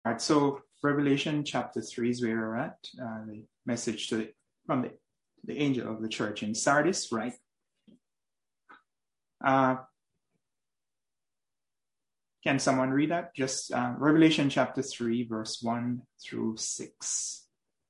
All right, so Revelation chapter 3 is where we're at. The message from the angel of the church in Sardis, right? Can someone read that? Just Revelation chapter 3, verse 1 through 6.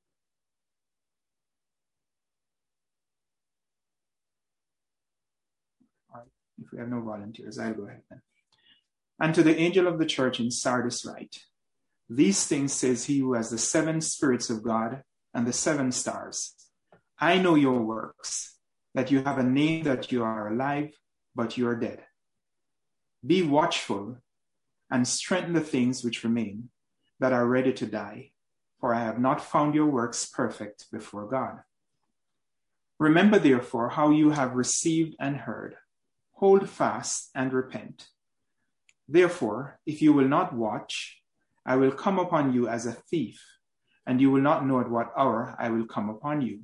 All right, if we have no volunteers, I'll go ahead then. And to the angel of the church in Sardis write, these things says he who has the 7 spirits of God and the 7 stars. I know your works, that you have a name, that you are alive, but you are dead. Be watchful and strengthen the things which remain, that are ready to die, for I have not found your works perfect before God. Remember therefore how you have received and heard. Hold fast and repent. Therefore, if you will not watch, I will come upon you as a thief, and you will not know at what hour I will come upon you.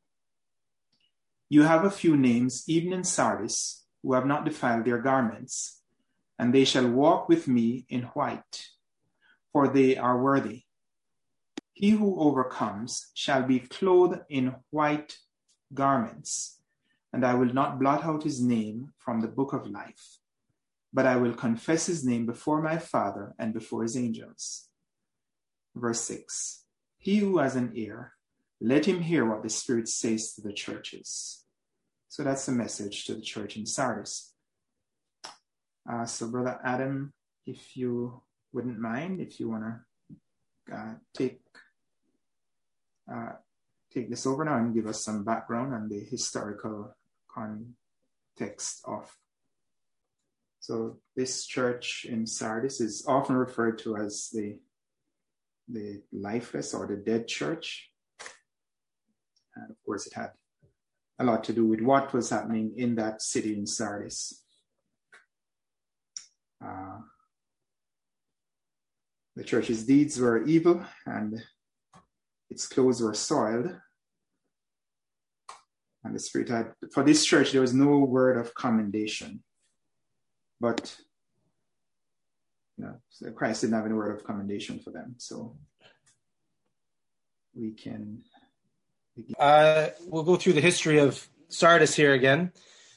You have a few names, even in Sardis, who have not defiled their garments, and they shall walk with me in white, for they are worthy. He who overcomes shall be clothed in white garments, and I will not blot out his name from the book of life, but I will confess his name before my Father and before his angels. Verse 6, he who has an ear, let him hear what the Spirit says to the churches. So that's the message to the church in Sardis. So Brother Adam, if you wouldn't mind, if you want to take this over now and give us some background on the historical context of. So this church in Sardis is often referred to as the lifeless or the dead church. And of course, it had a lot to do with what was happening in that city in Sardis. The church's deeds were evil and its clothes were soiled. And the Spirit had, for this church, there was no word of commendation. But so Christ didn't have any word of commendation for them. So we can begin. We'll go through the history of Sardis here again.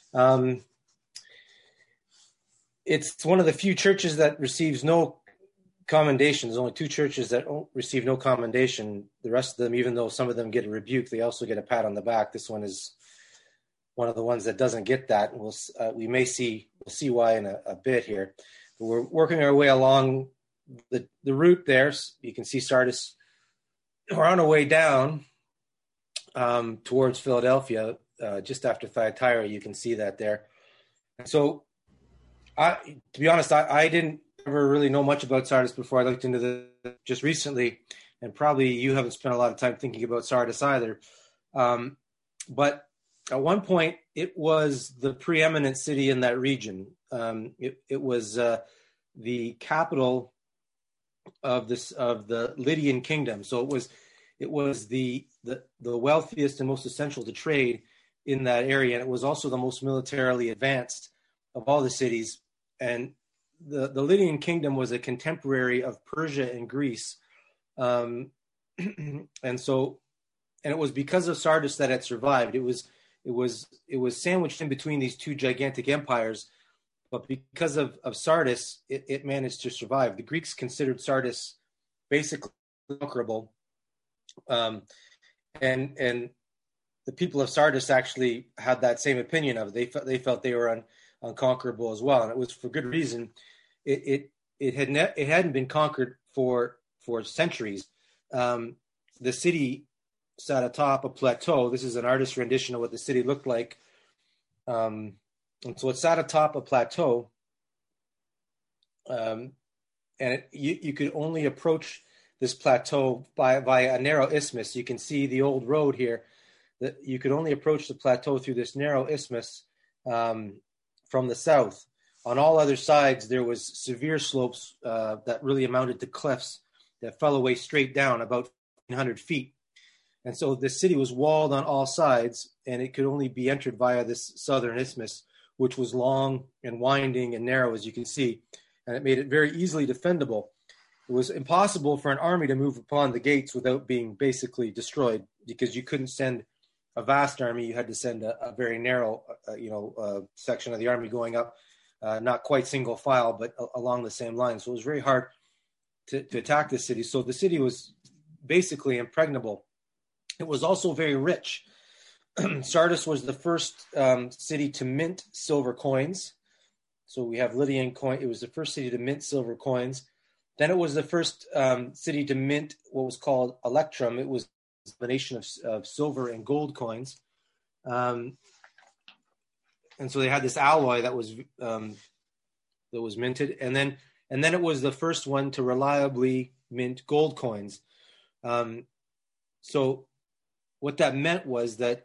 It's one of the few churches that receives no commendation. There's only 2 churches that receive no commendation. The rest of them, even though some of them get a rebuke, they also get a pat on the back. This one is one of the ones that doesn't get that. We'll see why in a bit here. But we're working our way along the route there. You can see Sardis. We're on our way down towards Philadelphia, just after Thyatira. You can see that there. And so, to be honest, I didn't ever really know much about Sardis before I looked into just recently, and probably you haven't spent a lot of time thinking about Sardis either. But at one point, it was the preeminent city in that region. It was the capital of the Lydian kingdom. So it was the wealthiest and most essential to trade in that area, and it was also the most militarily advanced of all the cities. And the Lydian kingdom was a contemporary of Persia and Greece, and it was because of Sardis that it survived. It was sandwiched in between these 2 gigantic empires, but because of Sardis, it managed to survive. The Greeks considered Sardis basically unconquerable, and the people of Sardis actually had that same opinion of it. They felt they were unconquerable as well, and it was for good reason. It hadn't been conquered for centuries. The city sat atop a plateau. This is an artist's rendition of what the city looked like. And so it sat atop a plateau, and you could only approach this plateau via a narrow isthmus. You can see the old road here. That you could only approach the plateau through this narrow isthmus from the south. On all other sides, there was severe slopes that really amounted to cliffs that fell away straight down about 100 feet. And so the city was walled on all sides, and it could only be entered via this southern isthmus, which was long and winding and narrow, as you can see, and it made it very easily defendable. it was impossible for an army to move upon the gates without being basically destroyed, because you couldn't send a vast army. You had to send a very narrow, section of the army going up, not quite single file, but along the same line. So it was very hard to attack the city. So the city was basically impregnable. It was also very rich. Sardis was the first city to mint silver coins. So we have Lydian coin. It was the first city to mint silver coins. Then it was the first city to mint what was called electrum. It was a combination of silver and gold coins. And so they had this alloy that was minted. And then it was the first one to reliably mint gold coins. So what that meant was that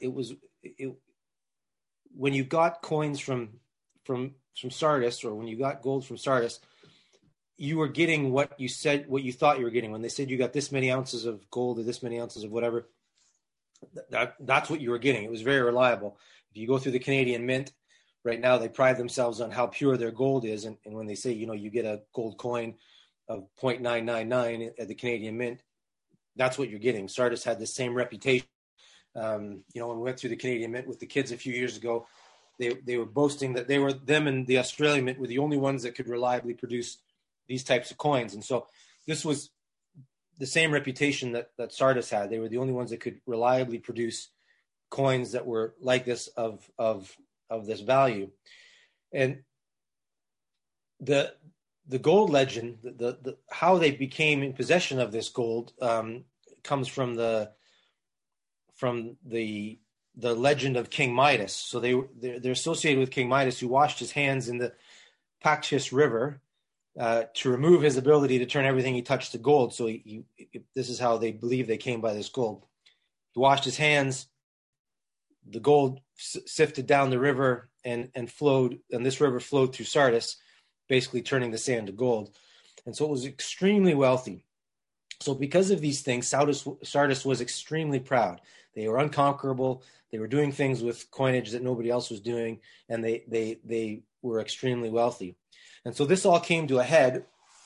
when you got coins from Sardis, or when you got gold from Sardis, you were getting what you thought you were getting. When they said you got this many ounces of gold or this many ounces of whatever, that's what you were getting. It was very reliable. If you go through the Canadian Mint right now, they pride themselves on how pure their gold is. And when they say, you get a gold coin of 0.999 at the Canadian Mint, that's what you're getting. Sardis had the same reputation. When we went through the Canadian Mint with the kids a few years ago, they were boasting that them and the Australian Mint were the only ones that could reliably produce these types of coins. And so this was the same reputation that Sardis had. They were the only ones that could reliably produce coins that were like this of this value. And the gold legend, the how they became in possession of this gold comes from the legend of King Midas. So they're associated with King Midas, who washed his hands in the Pactius River to remove his ability to turn everything he touched to gold. So this is how they believe they came by this gold. He washed his hands, the gold sifted down the river and flowed, and this river flowed through Sardis, basically turning the sand to gold. And so it was extremely wealthy. So because of these things, Sardis was extremely proud. They were unconquerable. They were doing things with coinage that nobody else was doing, and they were extremely wealthy. And so this all came to a head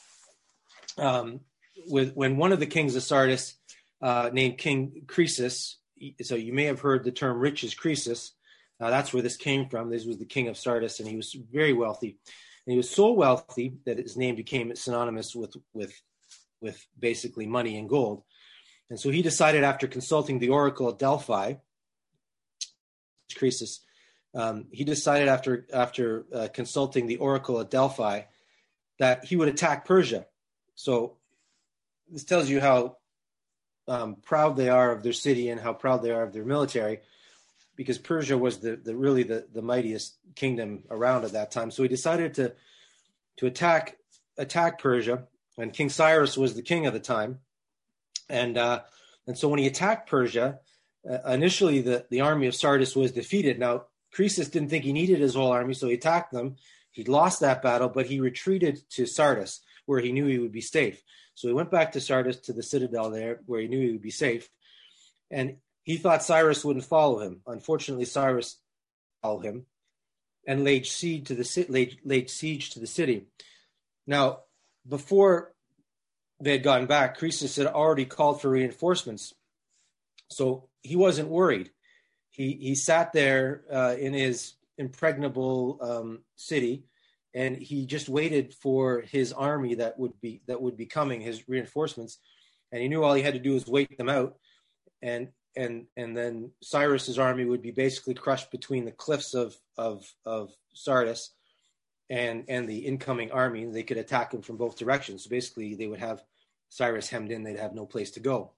when one of the kings of Sardis, named King Croesus, so you may have heard the term rich as Croesus. That's where this came from. This was the king of Sardis, and he was very wealthy. And he was so wealthy that his name became synonymous with basically money and gold. And so he decided, after consulting the oracle at Delphi, Croesus, he decided after consulting the oracle at Delphi that he would attack Persia. So this tells you how proud they are of their city and how proud they are of their military, because Persia was the mightiest kingdom around at that time. So he decided to attack Persia, and King Cyrus was the king at the time. And so when he attacked Persia, initially the army of Sardis was defeated. Now, Croesus didn't think he needed his whole army, so he attacked them. He lost that battle, but he retreated to Sardis, where he knew he would be safe. So he went back to Sardis, to the citadel there, where he knew he would be safe. And he thought Cyrus wouldn't follow him. Unfortunately, Cyrus followed him and laid siege to the city. Now, before they had gotten back, Croesus had already called for reinforcements. So he wasn't worried. He sat there in his impregnable city, and he just waited for his army that would be coming, his reinforcements. And he knew all he had to do was wait them out, and then Cyrus's army would be basically crushed between the cliffs of Sardis and the incoming army. They could attack him from both directions. So basically, they would have Cyrus hemmed in. They'd have no place to go.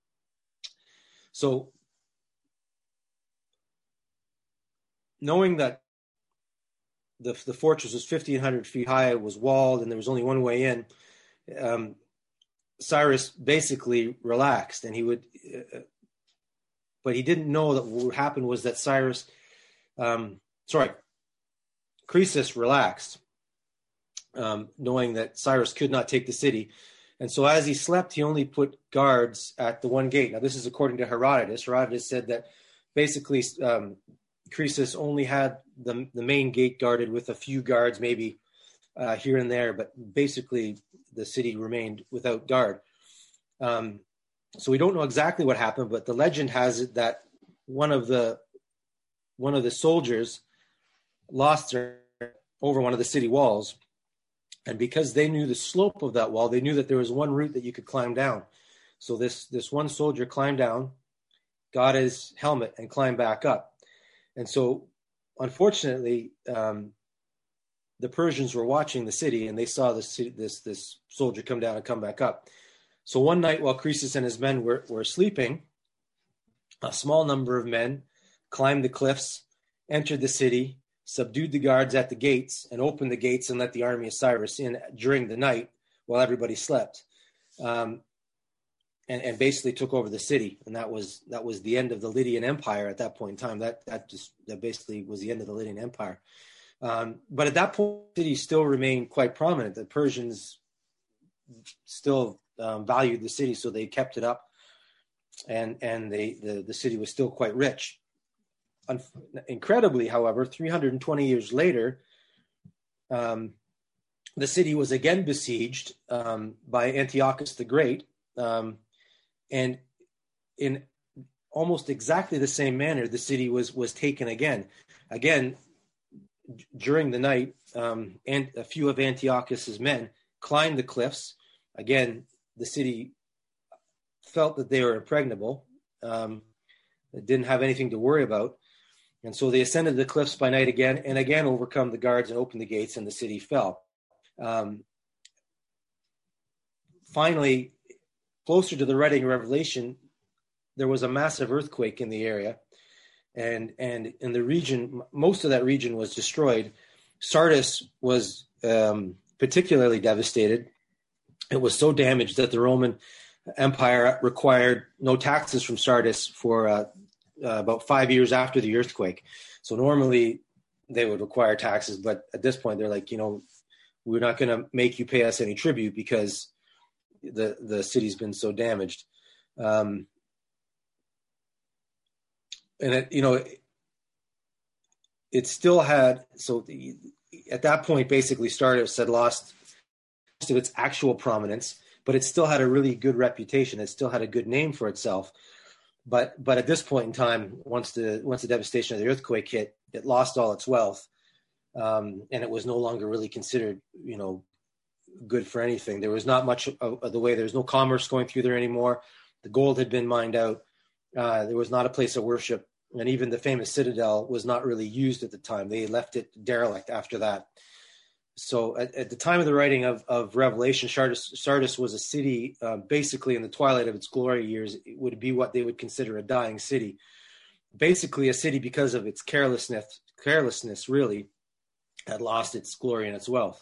So, knowing that the fortress was 1,500 feet high, it was walled, and there was only one way in, Cyrus basically relaxed, and but he didn't know that what would happen was that Croesus relaxed, knowing that Cyrus could not take the city. And so as he slept, he only put guards at the one gate. Now, this is according to Herodotus. Herodotus said that basically Croesus only had the main gate guarded with a few guards, maybe here and there, but basically the city remained without guard. So we don't know exactly what happened, but the legend has it that one of the soldiers lost their over one of the city walls. And because they knew the slope of that wall, they knew that there was one route that you could climb down. So this one soldier climbed down, got his helmet, and climbed back up. And so, unfortunately, the Persians were watching the city, and they saw this soldier come down and come back up. So one night, while Croesus and his men were sleeping, a small number of men climbed the cliffs, entered the city, subdued the guards at the gates, and opened the gates and let the army of Cyrus in during the night while everybody slept, and basically took over the city. And that was the end of the Lydian Empire at that point in time. That basically was the end of the Lydian Empire. But at that point, the city still remained quite prominent. The Persians still valued the city, so they kept it up, and the city was still quite rich. Incredibly, however, 320 years later, the city was again besieged by Antiochus the Great, and in almost exactly the same manner, the city was taken again. During the night, and a few of Antiochus's men climbed the cliffs. Again, the city felt that they were impregnable. They didn't have anything to worry about. And so they ascended the cliffs by night again, and again overcome the guards and opened the gates, and the city fell. Finally, closer to the writing of Revelation, there was a massive earthquake in the area, and in the region, most of that region was destroyed. Sardis was particularly devastated. It was so damaged that the Roman Empire required no taxes from Sardis for about 5 years after the earthquake. So normally they would require taxes, but at this point they're like, we're not going to make you pay us any tribute because the city's been so damaged. And it still had, so at that point basically Sardis had lost most of its actual prominence, but it still had a really good reputation. It still had a good name for itself. But at this point in time, once the devastation of the earthquake hit, it lost all its wealth, and it was no longer really considered, good for anything. There was not much of the way. There was no commerce going through there anymore. The gold had been mined out. There was not a place of worship, and even the famous citadel was not really used at the time. They left it derelict after that. So at the time of the writing of Revelation, Sardis was a city basically in the twilight of its glory years. It would be what they would consider a dying city. Basically a city because of its carelessness really had lost its glory and its wealth.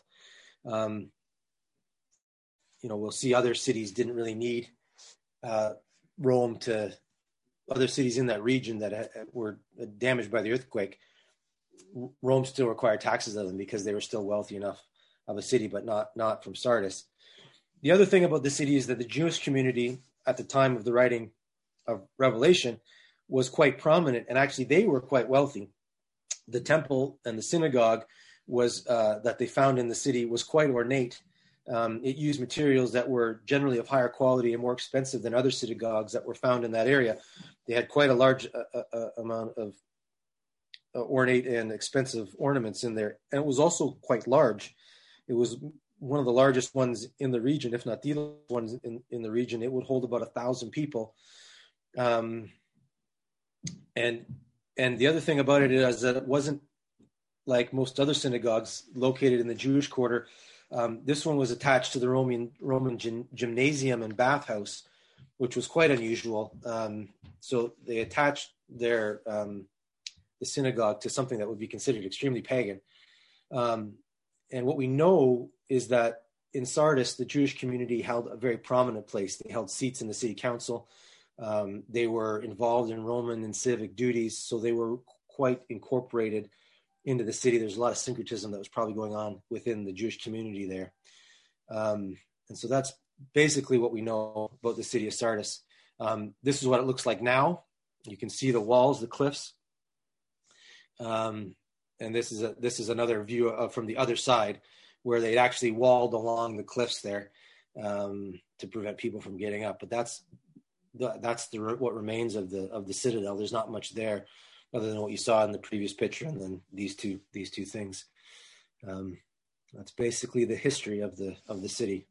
We'll see other cities didn't really need Rome other cities in that region that were damaged by the earthquake. Rome still required taxes of them because they were still wealthy enough of a city, but not from Sardis. The other thing about the city is that the Jewish community at the time of the writing of Revelation was quite prominent, and actually they were quite wealthy. The temple and the synagogue was that they found in the city was quite ornate. It used materials that were generally of higher quality and more expensive than other synagogues that were found in that area. They had quite a large amount of ornate and expensive ornaments in there. And it was also quite large. It was one of the largest ones in the region, if not the largest ones in the region. It would hold about 1,000 people. And the other thing about it is that it wasn't like most other synagogues located in the Jewish quarter. This one was attached to the Roman gymnasium and bathhouse, which was quite unusual. So they attached the synagogue to something that would be considered extremely pagan. And what we know is that in Sardis, the Jewish community held a very prominent place. They held seats in the city council. They were involved in Roman and civic duties, so they were quite incorporated into the city. There's a lot of syncretism that was probably going on within the Jewish community there. And so that's basically what we know about the city of Sardis. This is what it looks like now. You can see the walls, the cliffs. And this is another view from the other side. where they'd actually walled along the cliffs there to prevent people from getting up. But that's what remains of the citadel. There's not much there other than what you saw in the previous picture, and then these two things. That's basically the history of the city.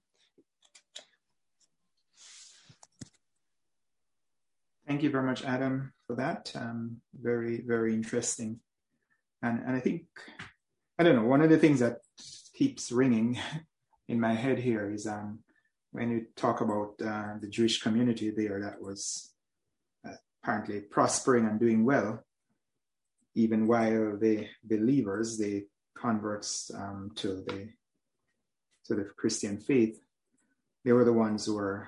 Thank you very much, Adam, for that. Very, very interesting. And I think, I don't know, one of the things that keeps ringing in my head here is when you talk about the Jewish community there that was apparently prospering and doing well, even while the believers, the converts to the Christian faith, they were the ones who were,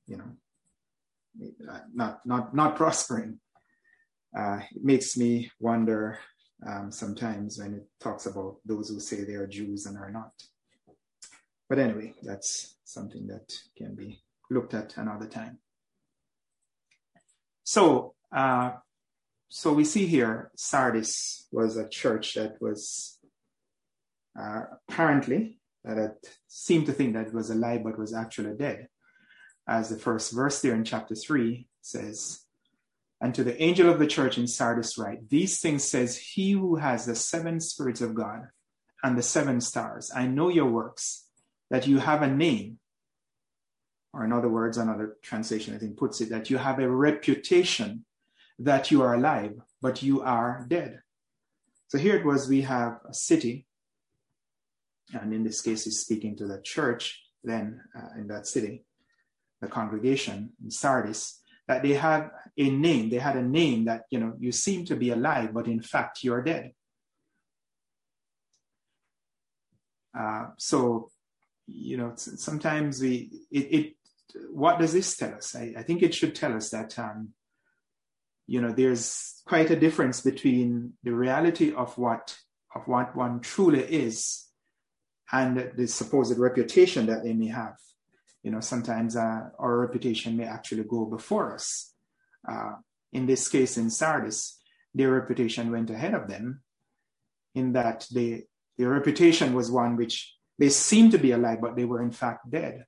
not prospering. It makes me wonder sometimes when it talks about those who say they are Jews and are not. But anyway, that's something that can be looked at another time. So we see here Sardis was a church that was apparently that seemed to think that it was alive but was actually dead. As the first verse there in chapter 3 says, "And to the angel of the church in Sardis write, these things says he who has the 7 spirits of God and the 7 stars. I know your works, that you have a name," or in other words, another translation I think puts it, that you have a reputation, that you are alive, but you are dead. So here it was, we have a city, and in this case he's speaking to the church then in that city, the congregation in Sardis, that they had a name. They had a name that, you seem to be alive, but in fact you're dead. So sometimes what does this tell us? I think it should tell us that, there's quite a difference between the reality of what one truly is and the supposed reputation that they may have. Sometimes our reputation may actually go before us. In this case, in Sardis, their reputation went ahead of them in that their reputation was one which they seemed to be alive, but they were in fact dead.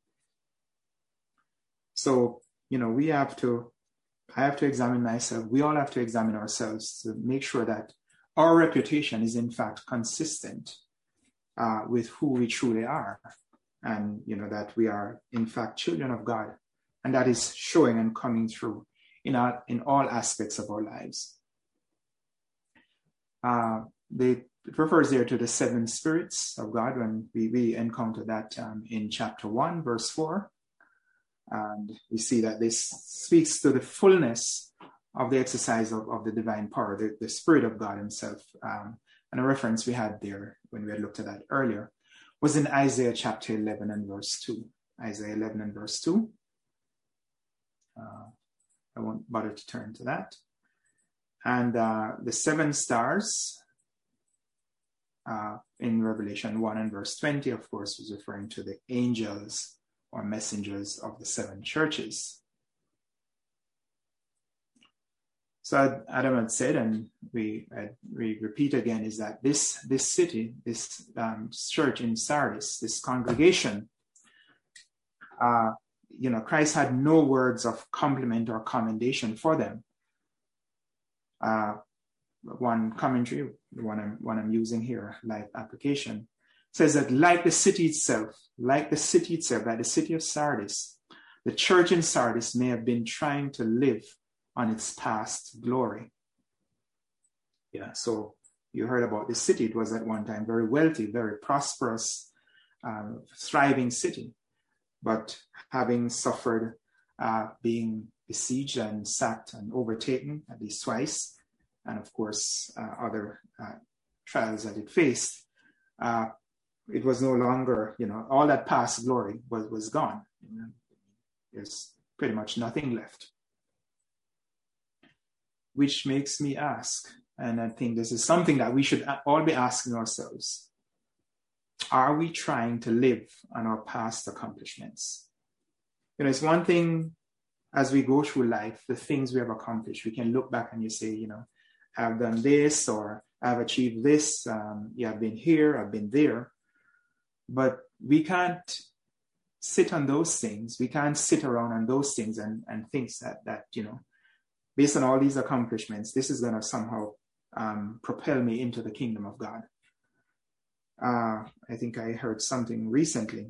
So, I have to examine myself. We all have to examine ourselves to make sure that our reputation is in fact consistent with who we truly are. And, that we are, in fact, children of God. And that is showing and coming through in all aspects of our lives. It refers there to the 7 spirits of God when we encounter that in chapter 1, verse 4. And we see that this speaks to the fullness of the exercise of the divine power, the Spirit of God himself. And a reference we had there when we had looked at that earlier was in Isaiah chapter 11 and verse 2. Isaiah 11 and verse 2. I won't bother to turn to that. And the 7 stars in Revelation 1 and verse 20, of course, was referring to the angels or messengers of the 7 churches. So Adam had said, and we repeat again, is that this city, this church in Sardis, this congregation, Christ had no words of compliment or commendation for them. One commentary, the one I'm using here, live application, says that like the city itself, like the city of Sardis, the church in Sardis may have been trying to live on its past glory. Yeah, so you heard about this city. It was at one time very wealthy, very prosperous, thriving city. But having suffered being besieged and sacked and overtaken at least twice, and of course other trials that it faced, it was no longer, all that past glory was gone. There's pretty much nothing left. Which makes me ask, and I think this is something that we should all be asking ourselves, are we trying to live on our past accomplishments? It's one thing as we go through life, the things we have accomplished, we can look back and you say, I've done this or I've achieved this. I've been here, I've been there. But we can't sit on those things. We can't sit around on those things and think that, based on all these accomplishments, this is going to somehow propel me into the kingdom of God. I think I heard something recently,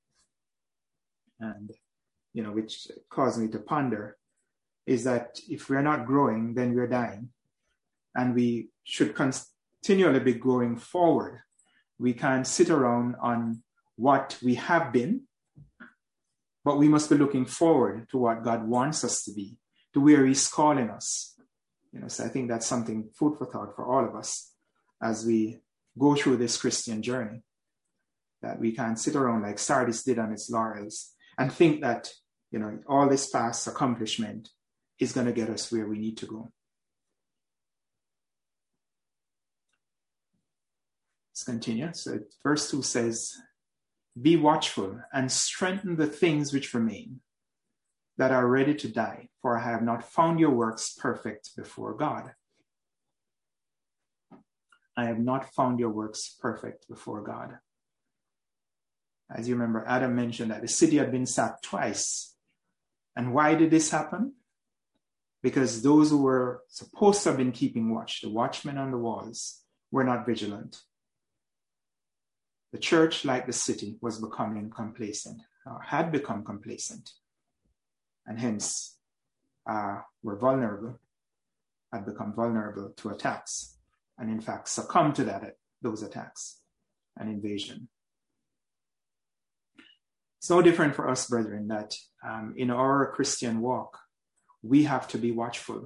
and, which caused me to ponder, is that if we're not growing, then we're dying. And we should continually be going forward. We can't sit around on what we have been, but we must be looking forward to what God wants us to be, to where he's calling us. So I think that's something food for thought for all of us as we go through this Christian journey, that we can't sit around like Sardis did on its laurels and think that, all this past accomplishment is going to get us where we need to go. Let's continue. So verse 2 says, "Be watchful and strengthen the things which remain, that are ready to die, for I have not found your works perfect before God." I have not found your works perfect before God. As you remember, Adam mentioned that the city had been sacked twice. And why did this happen? Because those who were supposed to have been keeping watch, the watchmen on the walls, were not vigilant. The church, like the city, was becoming complacent, or had become complacent, and hence were vulnerable, had become vulnerable to attacks, and in fact succumbed to those attacks and invasion. It's no different for us, brethren, that in our Christian walk, we have to be watchful.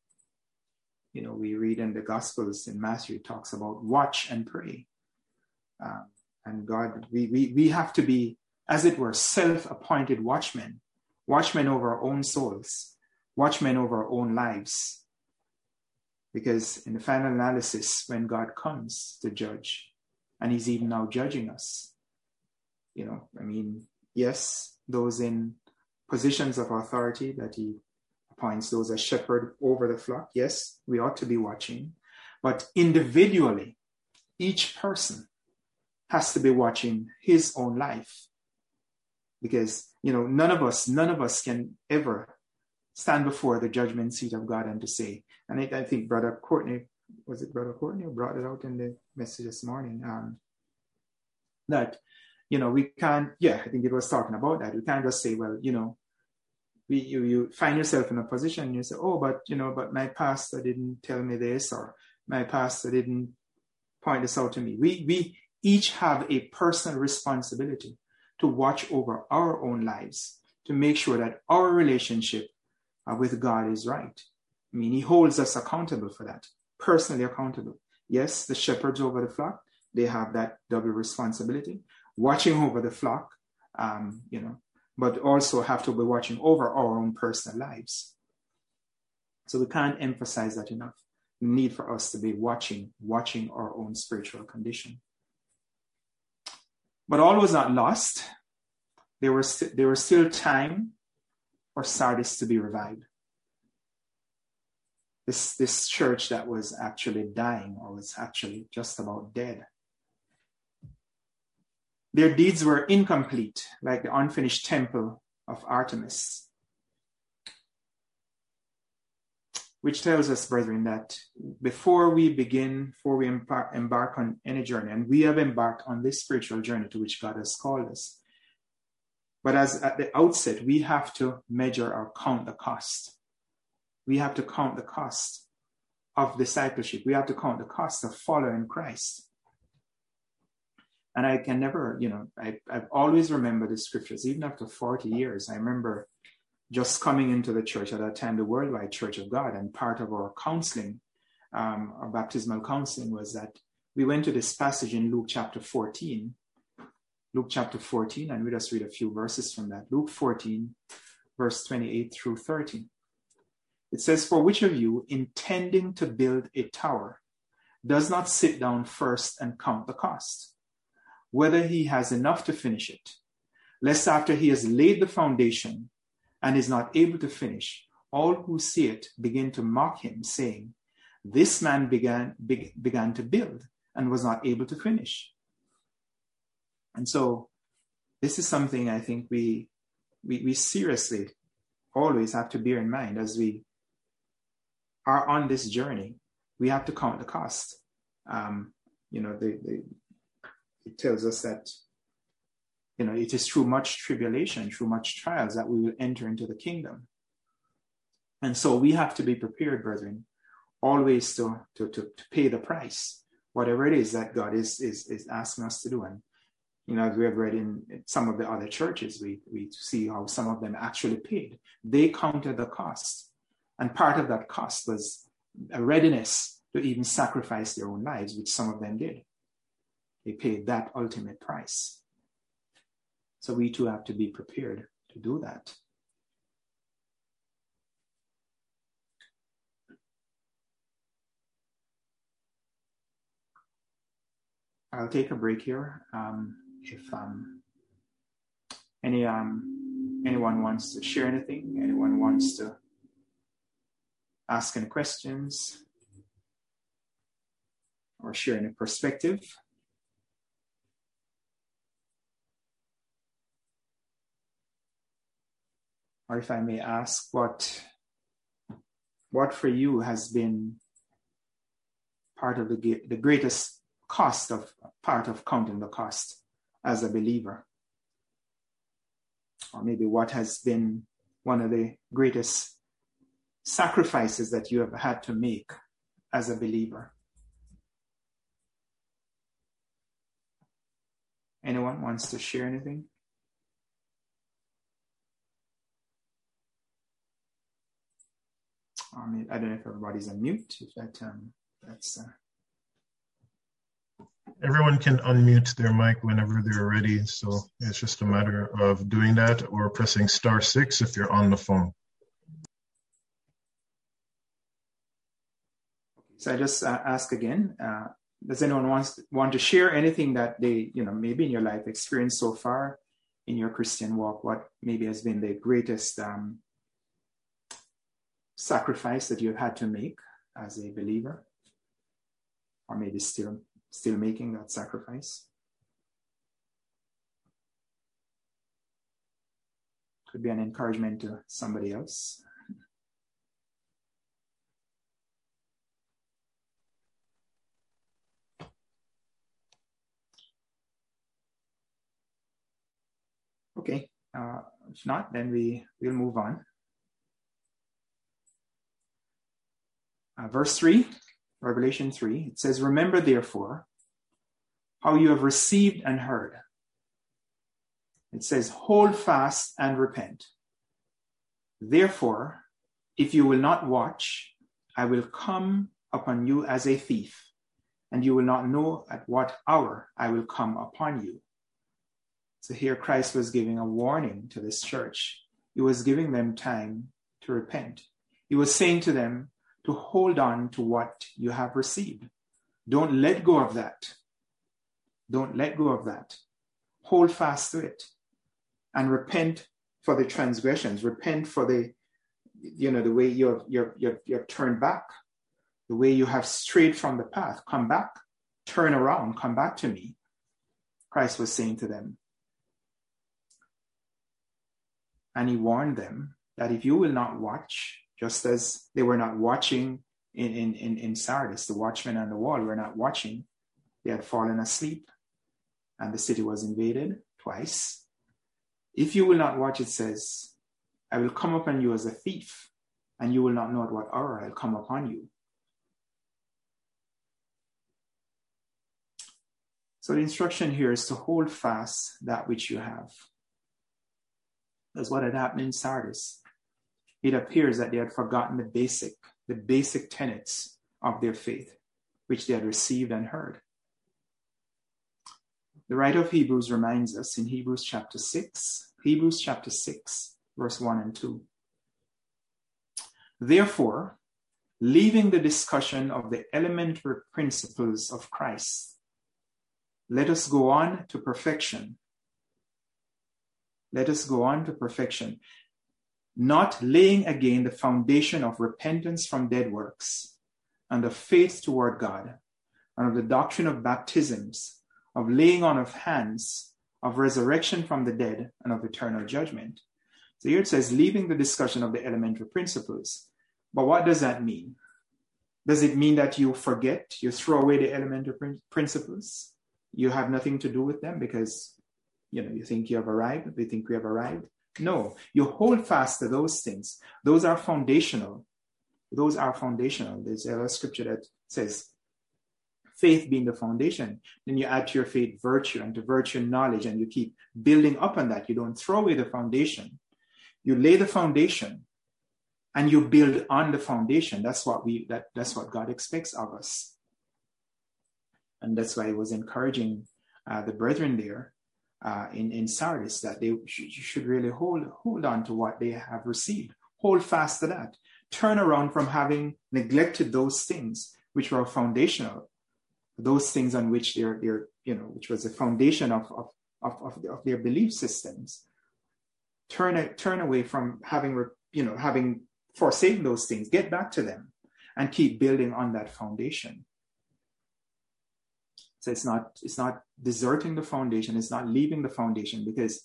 We read in the Gospels in Matthew, it talks about watch and pray. And God, we have to be, as it were, self-appointed watchmen over our own souls, watchmen over our own lives. Because in the final analysis, when God comes to judge, and he's even now judging us, yes, those in positions of authority that he appoints, those as shepherd over the flock, yes, we ought to be watching. But individually, each person has to be watching his own life. Because, none of us can ever stand before the judgment seat of God and to say, and I think Brother Courtney, was it Brother Courtney who brought it out in the message this morning, that, we can't, I think it was talking about that. We can't just say, well, you find yourself in a position and you say, oh, but my pastor didn't tell me this, or my pastor didn't point this out to me. We each have a personal responsibility to watch over our own lives, to make sure that our relationship with God is right. He holds us accountable for that, personally accountable. Yes, the shepherds over the flock, they have that double responsibility, watching over the flock, but also have to be watching over our own personal lives. So we can't emphasize that enough. The need for us to be watching our own spiritual condition. But all was not lost. There was still time for Sardis to be revived. This church that was actually dying, or was actually just about dead. Their deeds were incomplete, like the unfinished temple of Artemis. Which tells us, brethren, that before we embark on any journey, and we have embarked on this spiritual journey to which God has called us, but as at the outset, we have to measure or count the cost. We have to count the cost of discipleship. We have to count the cost of following Christ. And I can never, I've always remembered the scriptures, even after 40 years. I remember just coming into the church at that time, the Worldwide Church of God, and part of our counseling, our baptismal counseling, was that we went to this passage in Luke chapter 14. Luke chapter 14, and we just read a few verses from that. Luke 14, verse 28 through 30. It says, "For which of you, intending to build a tower, does not sit down first and count the cost, whether he has enough to finish it, lest after he has laid the foundation and is not able to finish, all who see it begin to mock him, saying, this man began to build and was not able to finish. And so this is something I think we seriously always have to bear in mind as we are on this journey. We have to count the cost. It tells us that, it is through much tribulation, through much trials that we will enter into the kingdom. And so we have to be prepared, brethren, always to pay the price, whatever it is that God is asking us to do. And, as we have read in some of the other churches, we see how some of them actually paid. They counted the cost. And part of that cost was a readiness to even sacrifice their own lives, which some of them did. They paid that ultimate price. So we too have to be prepared to do that. I'll take a break here. If anyone wants to share anything, anyone wants to ask any questions or share any perspective. Or if I may ask, what for you has been part of the greatest part of counting the cost as a believer? Or maybe what has been one of the greatest sacrifices that you have had to make as a believer? Anyone wants to share anything? I don't know if everybody's on mute. If that's Everyone can unmute their mic whenever they're ready. So it's just a matter of doing that or pressing *6 if you're on the phone. So I just ask again, does anyone want to share anything that they, maybe in your life experience so far in your Christian walk, what maybe has been the greatest sacrifice that you've had to make as a believer, or maybe still making that sacrifice? Could be an encouragement to somebody else. Okay, if not, then we'll move on. Verse 3, Revelation 3, it says, "Remember therefore how you have received and heard." It says, "Hold fast and repent. Therefore, if you will not watch, I will come upon you as a thief, and you will not know at what hour I will come upon you." So here Christ was giving a warning to this church. He was giving them time to repent. He was saying to them to hold on to what you have received. Don't let go of that. Don't let go of that. Hold fast to it and repent for the transgressions. Repent for the way you've turned back, the way you have strayed from the path. Come back, turn around, come back to me. Christ was saying to them. And he warned them that if you will not watch, just as they were not watching in Sardis, the watchmen on the wall were not watching. They had fallen asleep and the city was invaded twice. If you will not watch, it says, I will come upon you as a thief, and you will not know at what hour I'll come upon you. So the instruction here is to hold fast that which you have. That's what had happened in Sardis. It appears that they had forgotten the basic tenets of their faith, which they had received and heard. The writer of Hebrews reminds us in Hebrews chapter 6, verse 1 and 2. "Therefore, leaving the discussion of the elementary principles of Christ, let us go on to perfection. Let us go on to perfection, not laying again the foundation of repentance from dead works, and of faith toward God, and of the doctrine of baptisms, of laying on of hands, of resurrection from the dead, and of eternal judgment. So here it says, leaving the discussion of the elementary principles. But what does that mean? Does it mean that you forget, you throw away the elementary principles? You have nothing to do with them because, you think you have arrived, we think we have arrived? No, you hold fast to those things. Those are foundational. Those are foundational. There's a scripture that says, faith being the foundation. Then you add to your faith virtue, and to virtue knowledge, and you keep building up on that. You don't throw away the foundation. You lay the foundation and you build on the foundation. That's what God expects of us. And that's why he was encouraging the brethren there in Sardis that they should really hold on to what they have received. Hold fast to that. Turn around from having neglected those things which were foundational, those things on which which was the foundation of their belief systems. Turn away from having forsaken those things. Get back to them and keep building on that foundation. So it's not deserting the foundation. It's not leaving the foundation, because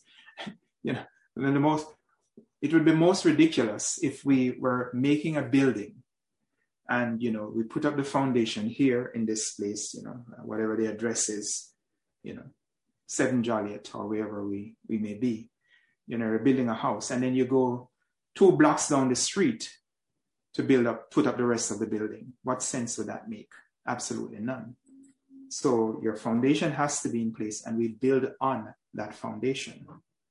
it would be most ridiculous if we were making a building and we put up the foundation here in this place, whatever the address is, 7 Joliet or wherever we may be, we're building a house, and then you go 2 blocks down the street to put up the rest of the building. What sense would that make? Absolutely none. So your foundation has to be in place, and we build on that foundation.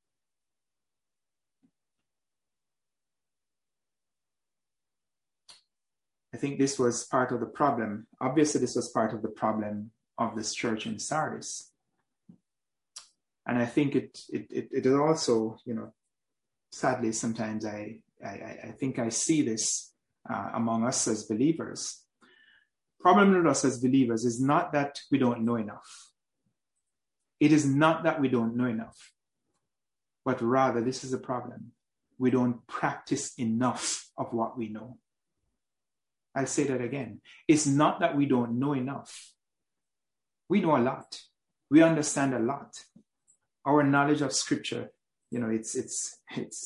I think this was part of the problem. Obviously, this was part of the problem of this church in Sardis. And I think it is also, sadly, sometimes I think I see this among us as believers. Problem with us as believers is not that we don't know enough. It is not that we don't know enough, but rather this is a problem. We don't practice enough of what we know. I'll say that again. It's not that we don't know enough. We know a lot. We understand a lot. Our knowledge of Scripture, it's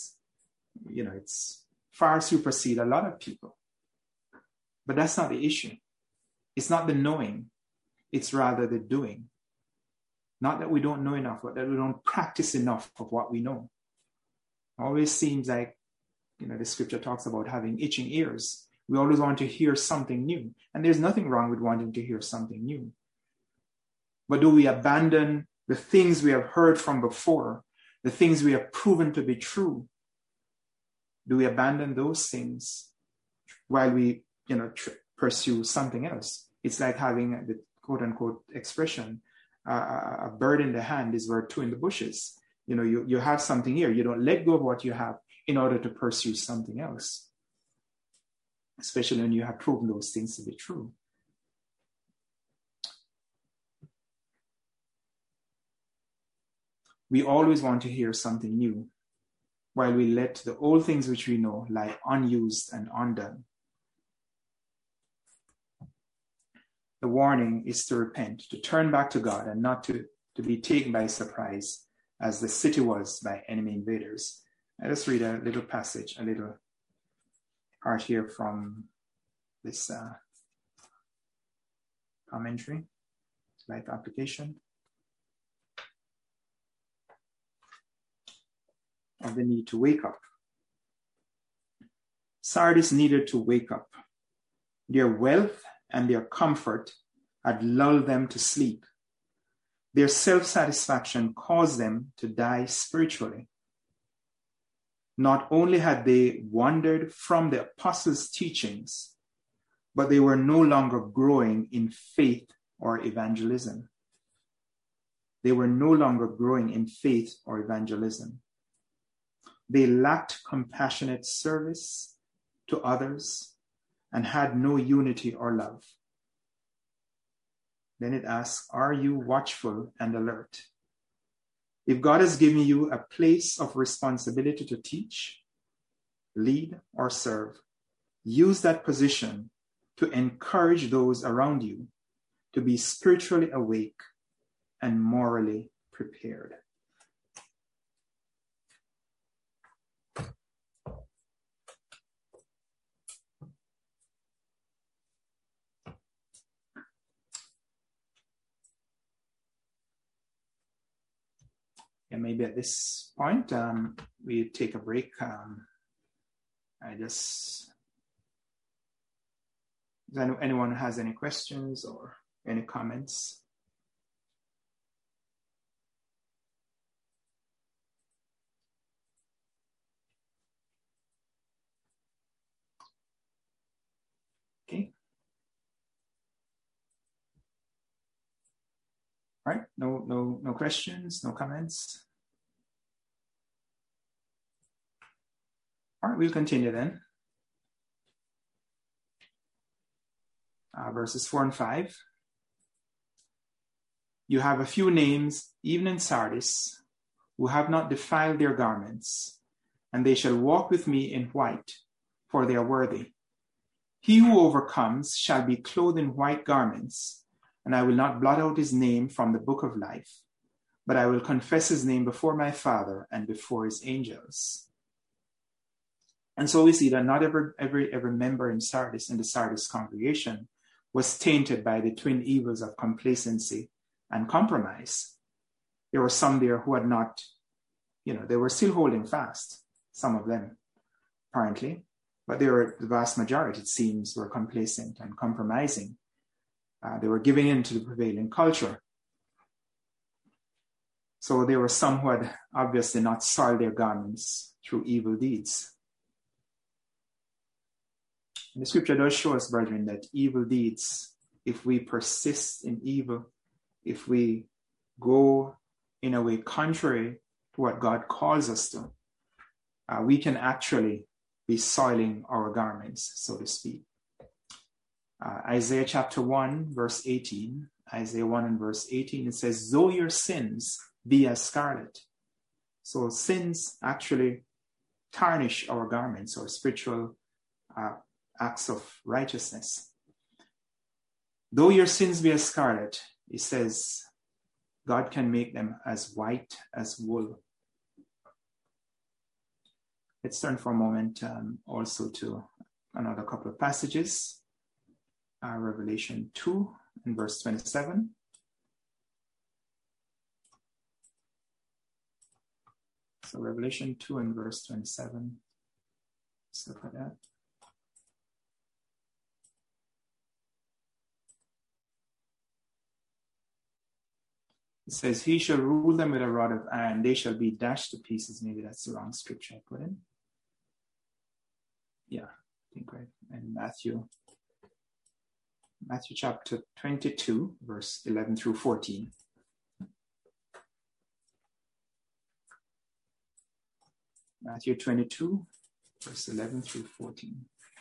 far supersede a lot of people. But that's not the issue. It's not the knowing. It's rather the doing. Not that we don't know enough, but that we don't practice enough of what we know. It always seems like, the Scripture talks about having itching ears. We always want to hear something new. And there's nothing wrong with wanting to hear something new. But do we abandon the things we have heard from before, the things we have proven to be true? Do we abandon those things while we, pursue something else? It's like having the quote-unquote expression, a bird in the hand is worth 2 in the bushes. You have something here. You don't let go of what you have in order to pursue something else, especially when you have proven those things to be true. We always want to hear something new, while we let the old things which we know lie unused and undone. The warning is to repent, to turn back to God, and not to be taken by surprise as the city was by enemy invaders. Let us read a little passage, a little part here from this commentary, life application of the need to wake up. Sardis needed to wake up. Their wealth and their comfort had lulled them to sleep. Their self-satisfaction caused them to die spiritually. Not only had they wandered from the apostles' teachings, but they were no longer growing in faith or evangelism. They were no longer growing in faith or evangelism. They lacked compassionate service to others and had no unity or love. Then it asks, are you watchful and alert? If God has given you a place of responsibility to teach, lead, or serve, use that position to encourage those around you to be spiritually awake and morally prepared. And maybe at this point, we take a break. If anyone has any questions or any comments? Okay. All right. No questions, no comments. All right, we'll continue then. Verses 4 and 5. You have a few names, even in Sardis, who have not defiled their garments, and they shall walk with me in white, for they are worthy. He who overcomes shall be clothed in white garments, and I will not blot out his name from the book of life, but I will confess his name before my Father and before his angels. And so we see that not every member in Sardis, in the Sardis congregation, was tainted by the twin evils of complacency and compromise. There were some there who had not, they were still holding fast, some of them, apparently, but the vast majority, it seems, were complacent and compromising. They were giving in to the prevailing culture. So there were some who had obviously not soiled their garments through evil deeds. And the scripture does show us, brethren, that evil deeds, if we persist in evil, if we go in a way contrary to what God calls us to, we can actually be soiling our garments, so to speak. Isaiah chapter 1, verse 18, Isaiah 1 and verse 18, it says, though your sins be as scarlet. So sins actually tarnish our garments, or spiritual acts of righteousness. Though your sins be as scarlet, it says, God can make them as white as wool. Let's turn for a moment also to another couple of passages. Revelation 2 and verse 27. So Revelation 2 and verse 27. Let's look at that. It says, he shall rule them with a rod of iron. They shall be dashed to pieces. Maybe that's the wrong scripture I put in. Yeah, I think right. And Matthew chapter 22, verse 11 through 14. Matthew 22, verse 11 through 14.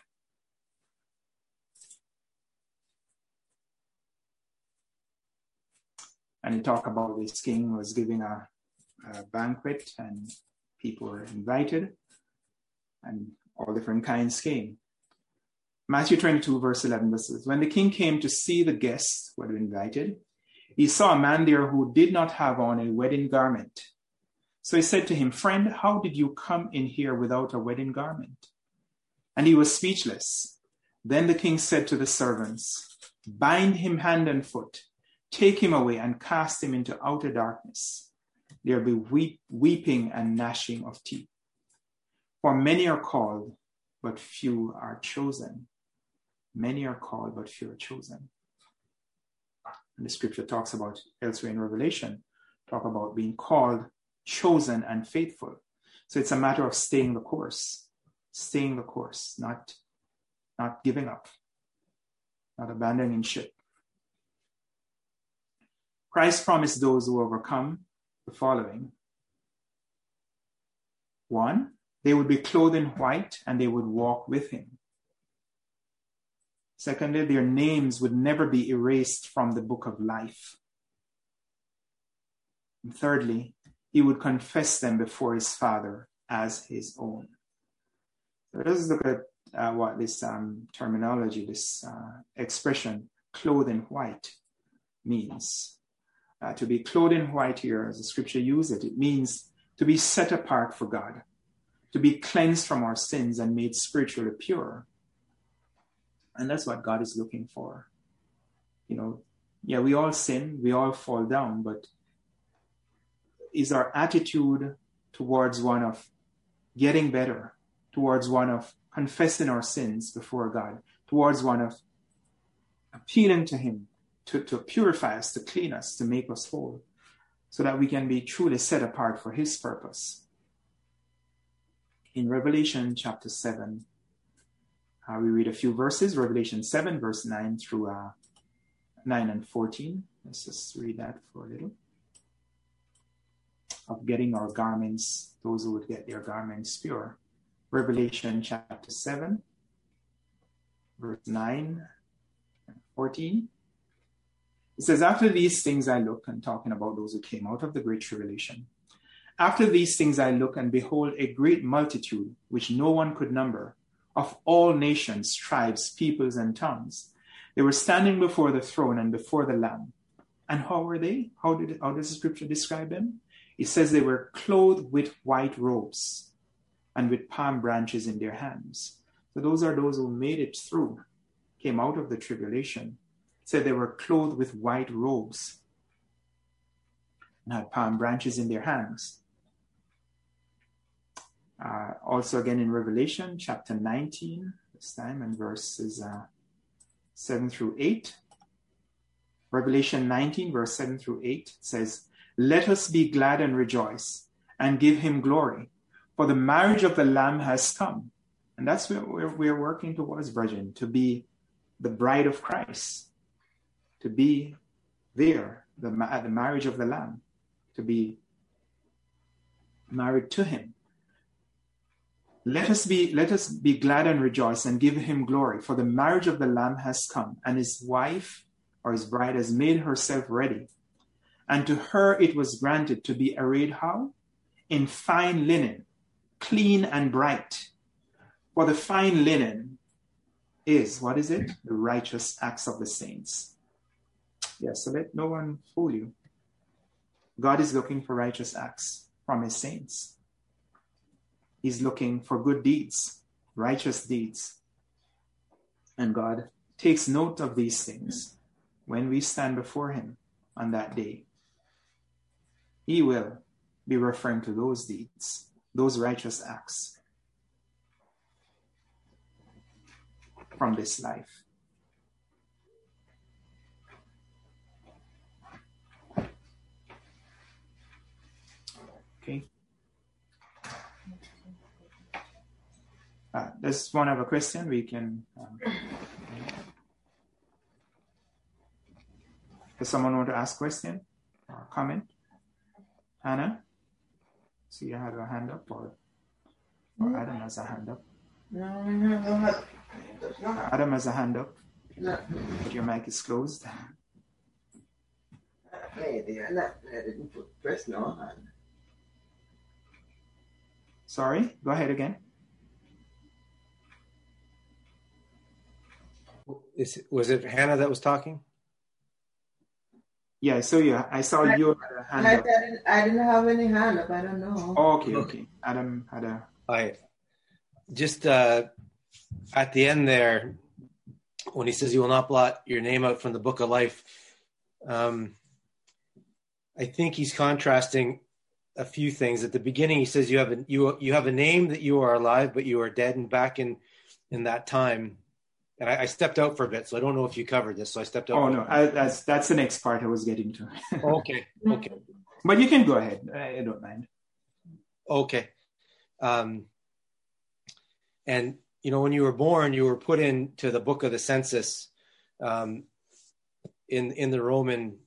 And he talked about this king was giving a banquet, and people were invited, and all different kinds came. Matthew 22, verse 11 says, when the king came to see the guests who had been invited, he saw a man there who did not have on a wedding garment. So he said to him, friend, how did you come in here without a wedding garment? And he was speechless. Then the king said to the servants, bind him hand and foot, take him away and cast him into outer darkness. There will be weeping and gnashing of teeth. For many are called, but few are chosen. Many are called, but few are chosen. And the scripture talks about, elsewhere in Revelation, talk about being called, chosen, and faithful. So it's a matter of staying the course, not giving up, not abandoning ship. Christ promised those who overcome the following. 1, they would be clothed in white and they would walk with him. Secondly, their names would never be erased from the book of life. And thirdly, he would confess them before his Father as his own. So let's look at what this terminology, this expression, clothed in white, means. To be clothed in white here, as the scripture uses it, it means to be set apart for God, to be cleansed from our sins and made spiritually pure. And that's what God is looking for. We all sin, we all fall down, but is our attitude towards one of getting better, towards one of confessing our sins before God, towards one of appealing to him to purify us, to clean us, to make us whole, so that we can be truly set apart for his purpose. In Revelation chapter 7, we read a few verses, Revelation 7, verse 9 through 9 and 14. Let's just read that for a little. Of getting our garments, those who would get their garments pure. Revelation chapter 7, verse 9 and 14. It says, after these things I look, and talking about those who came out of the great tribulation. After these things I look, and behold a great multitude, which no one could number, of all nations, tribes, peoples, and tongues. They were standing before the throne and before the Lamb. And how were they? How does the scripture describe them? It says they were clothed with white robes and with palm branches in their hands. So those are those who made it through, came out of the tribulation. It said they were clothed with white robes and had palm branches in their hands. Also again in Revelation chapter 19, this time, and verses 7 through 8. Revelation 19, verse 7 through 8 says, let us be glad and rejoice and give him glory, for the marriage of the Lamb has come. And that's what we're working towards, brethren, to be the bride of Christ, to be there at the marriage of the Lamb, to be married to him. Let us be glad and rejoice and give him glory, for the marriage of the Lamb has come, and his wife or his bride has made herself ready. And to her it was granted to be arrayed how? In fine linen, clean and bright. For the fine linen is, what is it? The righteous acts of the saints. Yes, so let no one fool you. God is looking for righteous acts from his saints. He's looking for good deeds, righteous deeds. And God takes note of these things when we stand before him on that day. He will be referring to those deeds, those righteous acts from this life. Okay. Does one have a question? We can. Does someone want to ask a question or comment? Hannah? See, you had a hand up, or Adam has a hand up. No. Adam has a hand up. No. But your mic is closed. I didn't press no hand. Sorry, go ahead again. Was it Hannah that was talking? Yeah, so yeah, I saw you had a hand up. I didn't have any hand up. I don't know. Oh, okay. Adam had a. I just at the end there, when he says you will not blot your name out from the book of life, I think he's contrasting a few things. At the beginning, he says you have a name that you are alive, but you are dead and back in that time. And I stepped out for a bit, so I don't know if you covered this. So I stepped out. Oh no, that's the next part I was getting to. Okay. But you can go ahead. I don't mind. Okay. And when you were born, you were put into the book of the census, in the Roman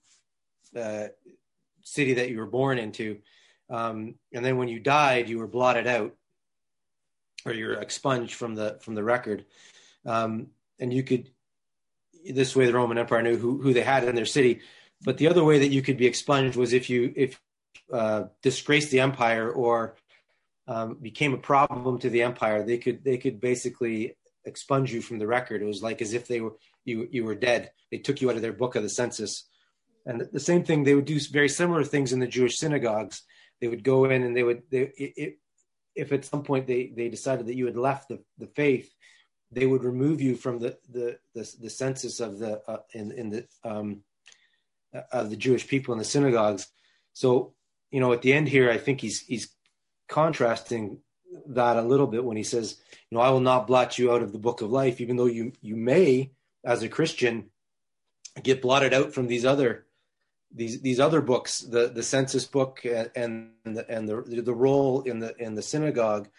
city that you were born into, and then when you died, you were blotted out, or you're expunged from the record. And you could, this way the Roman Empire knew who they had in their city. But the other way that you could be expunged was if you disgraced the empire or became a problem to the empire, they could basically expunge you from the record. It was like as if you were dead. They took you out of their book of the census. And the same thing, they would do very similar things in the Jewish synagogues. They would go in and if at some point they decided that you had left the faith, they would remove you from the census of the of the Jewish people in the synagogues. So at the end here, I think he's contrasting that a little bit when he says, I will not blot you out of the book of life, even though you may, as a Christian, get blotted out from these other books, the census book and the roll in the synagogue.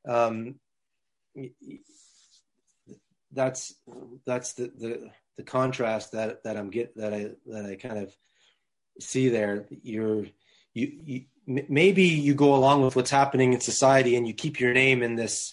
That's the contrast that I kind of see there. Maybe you go along with what's happening in society and you keep your name in this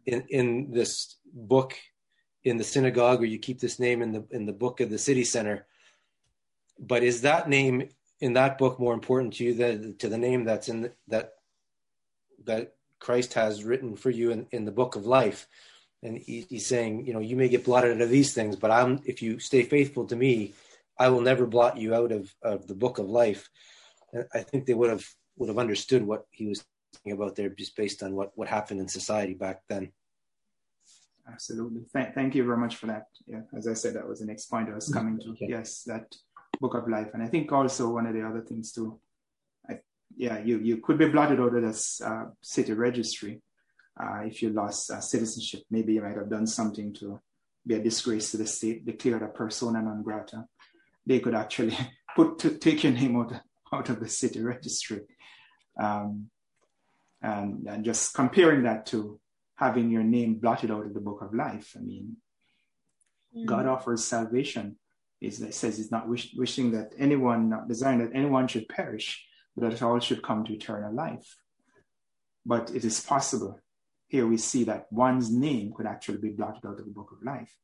book in the synagogue, or you keep this name in the book of the city center. But is that name in that book more important to you than to the name that's in that Christ has written for you in the book of life? And he's saying, you may get blotted out of these things, but if you stay faithful to me, I will never blot you out of the book of life. And I think they would have understood what he was thinking about there, just based on what happened in society back then. Absolutely. Thank you very much for that. Yeah, as I said, that was the next point I was coming to. Okay. Yes, that book of life. And I think also one of the other things too, you could be blotted out of this city registry if you lost citizenship. Maybe you might have done something to be a disgrace to the state, declared a persona non grata. They could actually take your name out of the city registry. And just comparing that to having your name blotted out of the book of life. I mean, God offers salvation. It says he's not wishing that anyone, not desiring that anyone should perish, but that all should come to eternal life. But it is possible. Here we see that one's name could actually be blotted out of the book of life.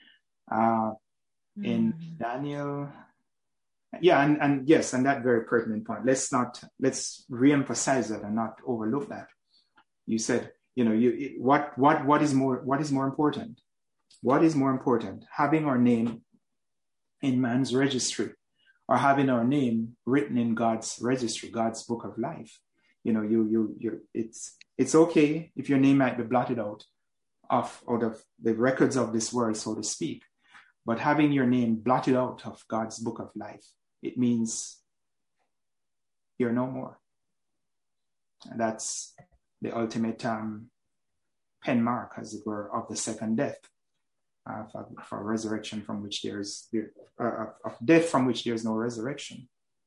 In Daniel, and yes, and that very pertinent point. Let's re-emphasize that and not overlook that. You said, what is more important? What is more important? Having our name in man's registry, or having our name written in God's registry, God's book of life? It's okay if your name might be blotted out of the records of this world, so to speak. But having your name blotted out of God's book of life, it means you're no more. And that's the ultimate pen mark, as it were, of the second death, for resurrection from which of death from which there's no resurrection.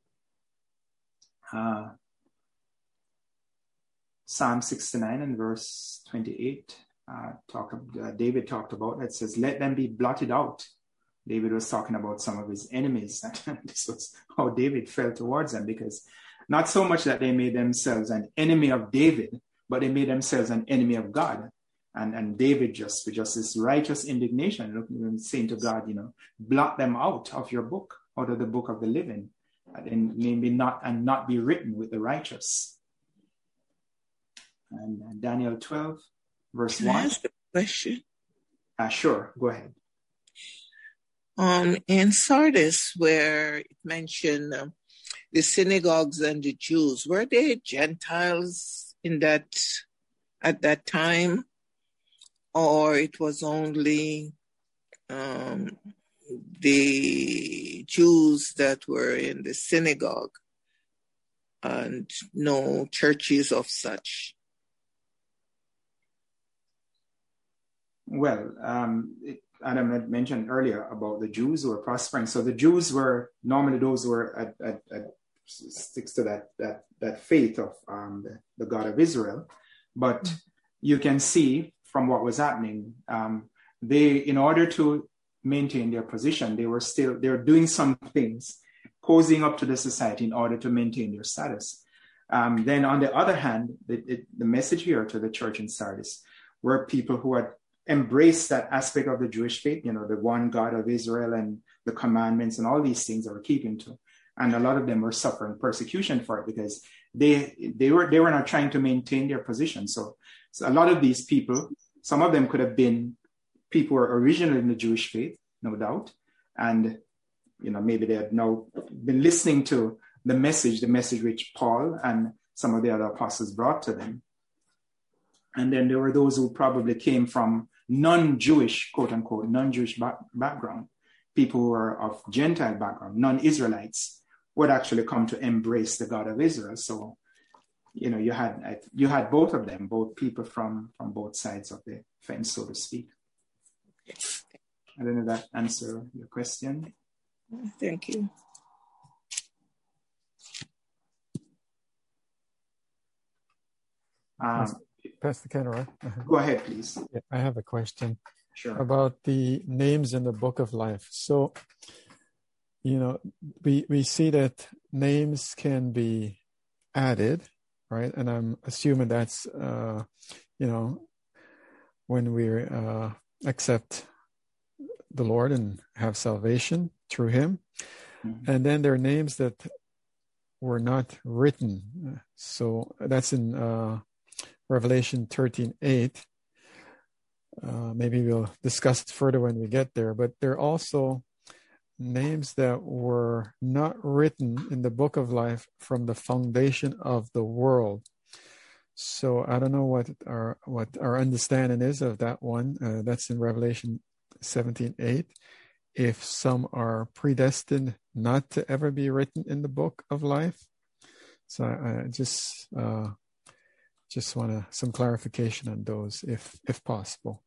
Psalm 69 and verse 28, David talked about, it says, let them be blotted out. David was talking about some of his enemies. This was how David felt towards them, because not so much that they made themselves an enemy of David, but they made themselves an enemy of God. And David with just this righteous indignation, looking and saying to God, blot them out of your book, out of the book of the living, and maybe not be written with the righteous. And Daniel 12, verse 1. Can I ask a question? Sure, go ahead. In Sardis, where it mentioned the synagogues and the Jews, were they Gentiles at that time, or it was only the Jews that were in the synagogue and no churches of such? Well, Adam had mentioned earlier about the Jews who were prospering. So the Jews were normally those who were sticks to that faith of the God of Israel. But you can see from what was happening, they, in order to maintain their position, they were doing some things, cozying up to the society in order to maintain their status. Then on the other hand, the message here to the church in Sardis were people who had embraced that aspect of the Jewish faith, the one God of Israel and the commandments and all these things that we're keeping to. And a lot of them were suffering persecution for it because they were not trying to maintain their position. So a lot of these people, some of them could have been people who were originally in the Jewish faith, no doubt. And, maybe they had now been listening to the message which Paul and some of the other apostles brought to them. And then there were those who probably came from non-Jewish, quote unquote, non-Jewish background, people who were of Gentile background, non-Israelites, would actually come to embrace the God of Israel. So, you know, you had both of them, both people from both sides of the fence, so to speak. I don't know if that answer your question. Thank you. Pastor Kenroy. Go ahead, please. Yeah, I have a question. Sure. About the names in the book of life. So, you know, we see that names can be added, right? And I'm assuming that's, you know, when we accept the Lord and have salvation through him. Mm-hmm. And then there are names that were not written. So that's in Revelation 13:8. Maybe we'll discuss it further when we get there. But there are also names that were not written in the book of life from the foundation of the world. So I don't know what our understanding is of that one. That's in Revelation 17:8. If some are predestined not to ever be written in the book of life. So I just want some clarification on those, if possible.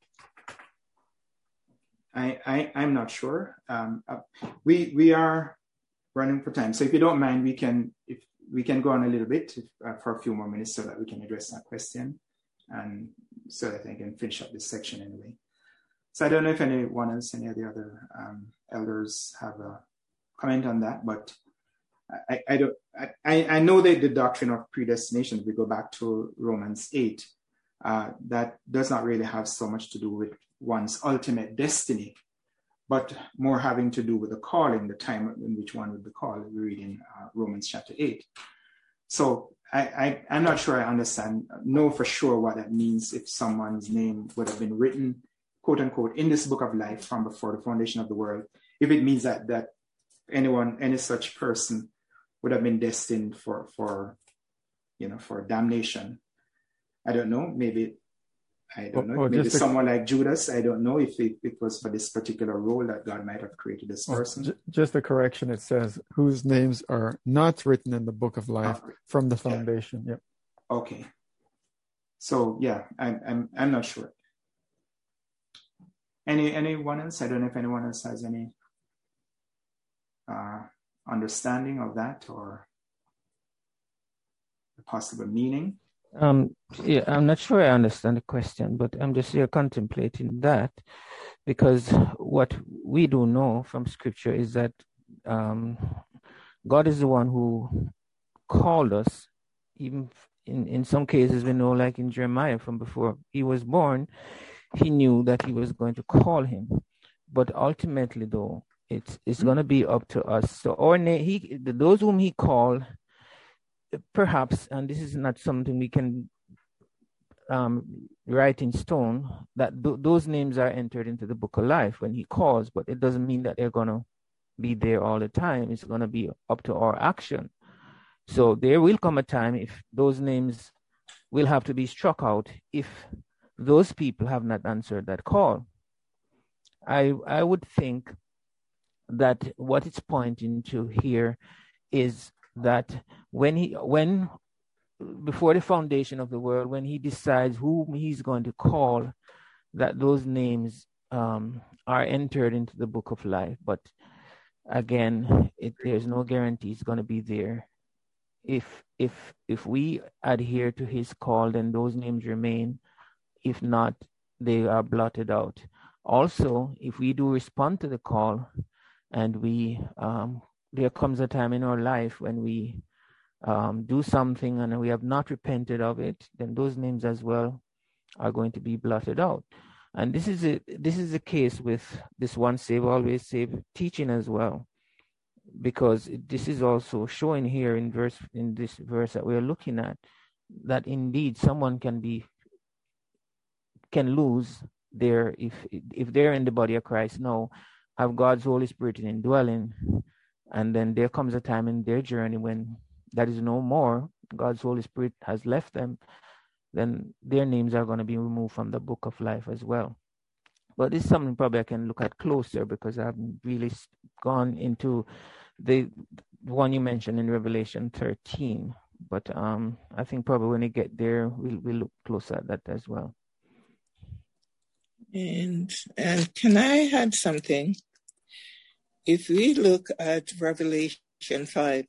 I'm not sure. We are running for time, so if you don't mind, we can go on a little bit for a few more minutes so that we can address that question, and so that I can finish up this section anyway. So I don't know if anyone else, any of the other elders have a comment on that, but I know that the doctrine of predestination, if we go back to Romans 8, that does not really have so much to do with one's ultimate destiny, but more having to do with the calling, the time in which one would be called. We read in Romans chapter 8. So I'm not sure I know for sure what that means if someone's name would have been written, quote unquote, in this book of life from before the foundation of the world. If it means that any such person would have been destined for damnation. I don't know. Maybe someone like Judas. I don't know if it was for this particular role that God might have created this person. Just a correction. It says whose names are not written in the book of life from the foundation. Yep. Okay. So yeah, I'm not sure. Anyone else? I don't know if anyone else has any understanding of that or the possible meaning. Yeah, I'm not sure I understand the question, but I'm just here contemplating that, because what we do know from Scripture is that God is the one who called us. Even in some cases, we know, like in Jeremiah, from before he was born, he knew that he was going to call him. But ultimately, though, it's going to be up to us. So those whom he called, perhaps, and this is not something we can write in stone, that those names are entered into the book of life when he calls, but it doesn't mean that they're going to be there all the time. It's going to be up to our action. So there will come a time if those names will have to be struck out if those people have not answered that call. I would think that what it's pointing to here is that when before the foundation of the world, when he decides whom he's going to call, that those names are entered into the book of life. But again, there's no guarantee it's going to be there. If we adhere to his call, then those names remain. If not, they are blotted out. Also, if we do respond to the call, and there comes a time in our life when we do something and we have not repented of it, then those names as well are going to be blotted out. And this is the case with this once saved, always saved teaching as well, because this is also showing here in this verse that we're looking at, that indeed someone can lose their, if they're in the body of Christ now, have God's Holy Spirit indwelling, and then there comes a time in their journey when that is no more, God's Holy Spirit has left them, then their names are going to be removed from the book of life as well. But this is something probably I can look at closer, because I haven't really gone into the one you mentioned in Revelation 13. But I think probably when we get there, we'll look closer at that as well. And can I add something? If we look at Revelation 5,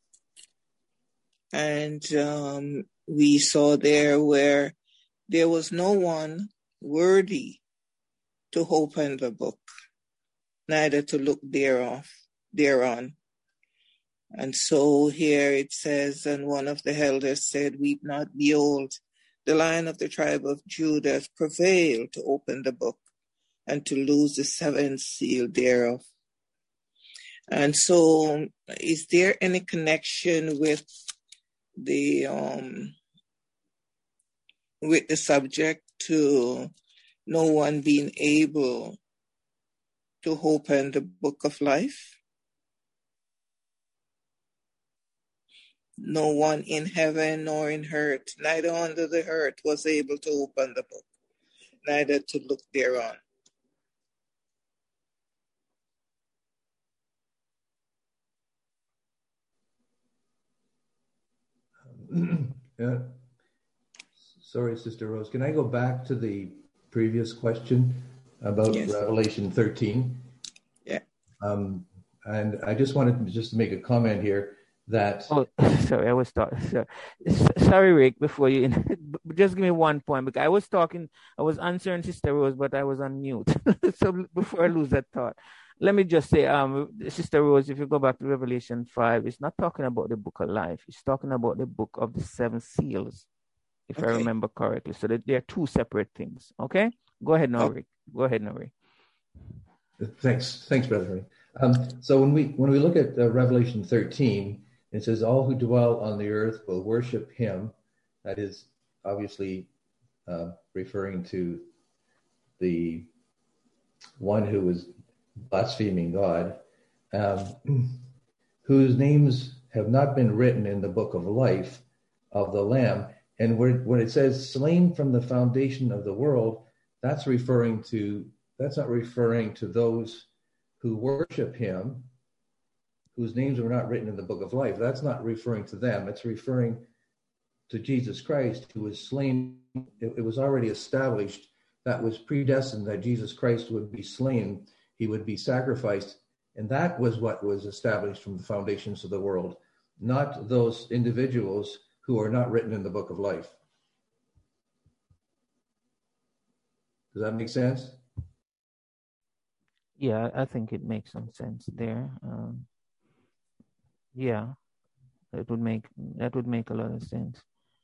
and we saw there where there was no one worthy to open the book, neither to look thereon. And so here it says, and one of the elders said, "Weep not, behold, the Lion of the tribe of Judah hath prevailed to open the book and to loose the seventh seal thereof." And so is there any connection with the subject to no one being able to open the book of life? No one in heaven nor in earth, neither under the earth, was able to open the book, neither to look thereon. Sorry, Sister Rose. Can I go back to the previous question about Revelation 13? Yeah. And I just wanted to make a comment here that... Oh, sorry, I was talking. Sorry, Rick, before you... Just give me one point, because I was answering Sister Rose, but I was on mute. So before I lose that thought, let me just say, Sister Rose, if you go back to Revelation 5, it's not talking about the book of life. It's talking about the book of the seven seals, if I remember correctly. So they are two separate things. Okay? Go ahead now, Rick. Thanks, Brother. So when we look at Revelation 13, it says, "All who dwell on the earth will worship him." That is obviously referring to the one who was blaspheming God, whose names have not been written in the book of life of the Lamb. And when it says slain from the foundation of the world, that's not referring to those who worship him, whose names were not written in the book of life. That's not referring to them. It's referring to Jesus Christ, who was slain. It was already established, that was predestined, that Jesus Christ would be slain. He would be sacrificed. And that was what was established from the foundations of the world, not those individuals who are not written in the book of life. Does that make sense? Yeah, I think it makes some sense there. Yeah, that would make a lot of sense.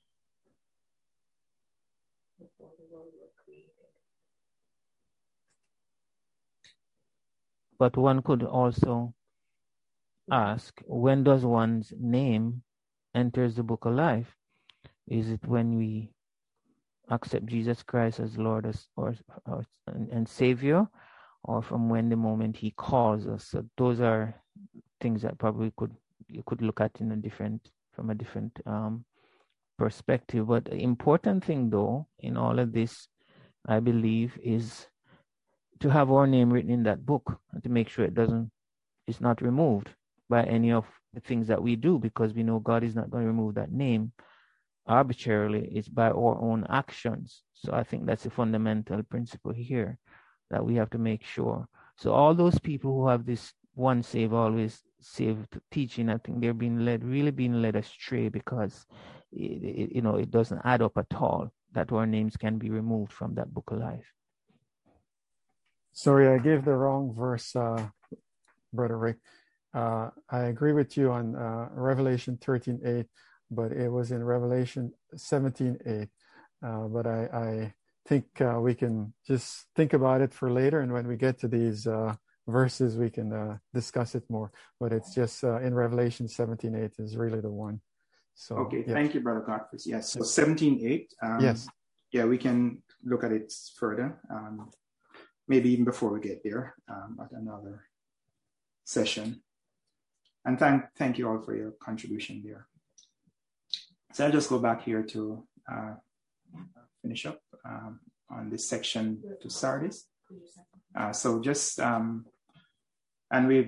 But one could also ask, when does one's name enters the book of life? Is it when we accept Jesus Christ as Lord and Savior, or from when the moment he calls us? So those are things that probably you could look at from a different perspective. But the important thing, though, in all of this, I believe, is to have our name written in that book and to make sure it's not removed by any of the things that we do, because we know God is not going to remove that name arbitrarily. It's by our own actions. So I think that's a fundamental principle here that we have to make sure. So all those people who have this one save, always saved teaching, I think they're really being led astray, because it doesn't add up at all that our names can be removed from that book of life. Sorry, I gave the wrong verse, Brother Rick. I agree with you on Revelation 13:8, but it was in Revelation 17:8. But I think we can just think about it for later, and when we get to these verses, we can discuss it more. But it's just in Revelation 17:8 is really the one. So okay, yeah. Thank you, Brother Godfrey. Yes, so 17:8. Yes. Yeah, we can look at it further. Maybe even before we get there, at another session. And thank you all for your contribution there. So I'll just go back here to finish up on this section to Sardis. So just, and we've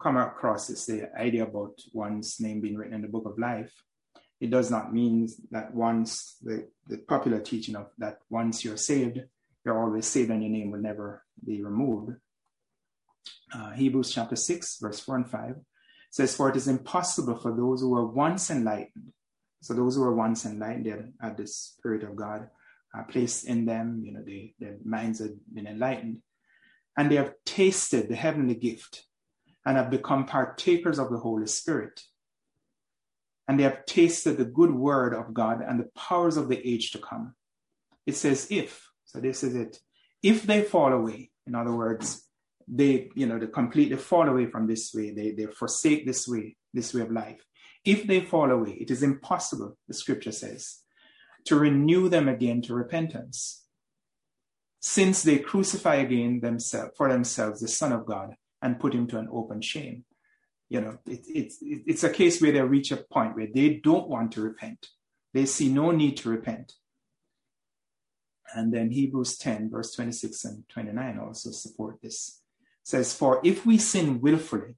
come across is the idea about one's name being written in the book of life. It does not mean that once the popular teaching of that once you're saved, you're always saved and your name will never be removed. Hebrews chapter 6, verse 4 and 5 says, "For it is impossible for those who were once enlightened." So those who were once enlightened, they had the Spirit of God placed in them. Their minds had been enlightened. And they have tasted the heavenly gift and have become partakers of the Holy Spirit. And they have tasted the good word of God and the powers of the age to come. It says if, so this is it. If they fall away, in other words, they completely fall away from this way, they forsake this way of life. If they fall away, it is impossible, the scripture says, to renew them again to repentance, since they crucify again for themselves the Son of God and put him to an open shame. It's a case where they reach a point where they don't want to repent. They see no need to repent. And then Hebrews 10, verse 26 and 29 also support this. It says, "For if we sin willfully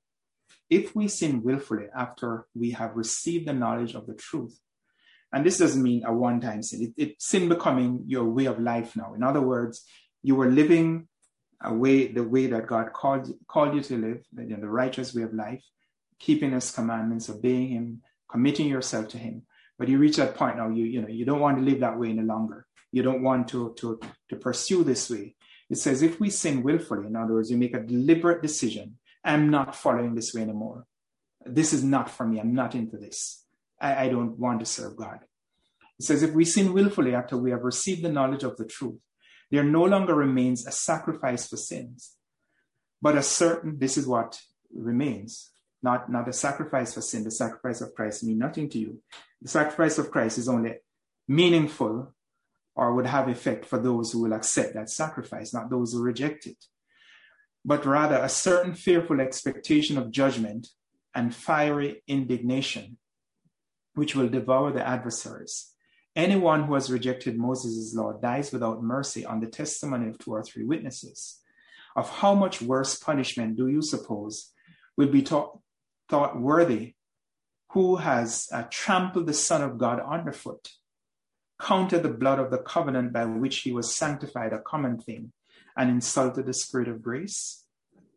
after we have received the knowledge of the truth," and this doesn't mean a one-time sin, it's sin becoming your way of life now. In other words, you were living the way that God called you to live, the righteous way of life, keeping his commandments, obeying him, committing yourself to him. But you reach that point now, you don't want to live that way any longer. You don't want to pursue this way. It says, if we sin willfully, in other words, you make a deliberate decision, I'm not following this way anymore. This is not for me. I'm not into this. I don't want to serve God. It says, if we sin willfully after we have received the knowledge of the truth, there no longer remains a sacrifice for sins, but this is what remains, not a sacrifice for sin. The sacrifice of Christ means nothing to you. The sacrifice of Christ is only meaningful or would have effect for those who will accept that sacrifice, not those who reject it, but rather a certain fearful expectation of judgment and fiery indignation, which will devour the adversaries. Anyone who has rejected Moses' law dies without mercy on the testimony of 2 or 3 witnesses. Of how much worse punishment do you suppose will be thought worthy who has trampled the Son of God underfoot, counted the blood of the covenant by which he was sanctified a common thing, and insulted the Spirit of grace?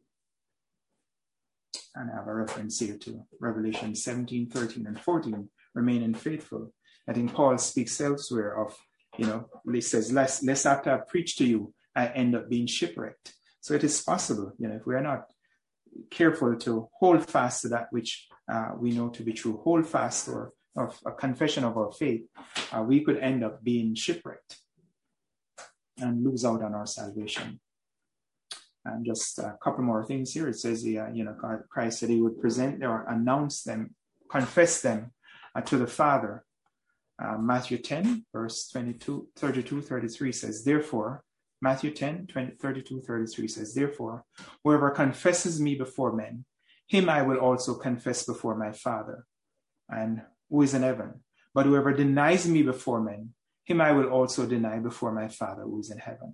And I have a reference here to Revelation 17, 13, and 14, remaining faithful. I think Paul speaks elsewhere of, he says, lest after I preach to you, I end up being shipwrecked. So it is possible, if we are not careful to hold fast to that which we know to be true, hold fast or of a confession of our faith, we could end up being shipwrecked and lose out on our salvation. And just a couple more things here. It says, Christ said he would present or announce them, confess them to the Father. Matthew 10, verse 32, 33 says, therefore, Matthew 10, 32, 33 says, therefore, whoever confesses me before men, him I will also confess before my Father, and who is in heaven. But whoever denies me before men, him I will also deny before my Father who is in heaven.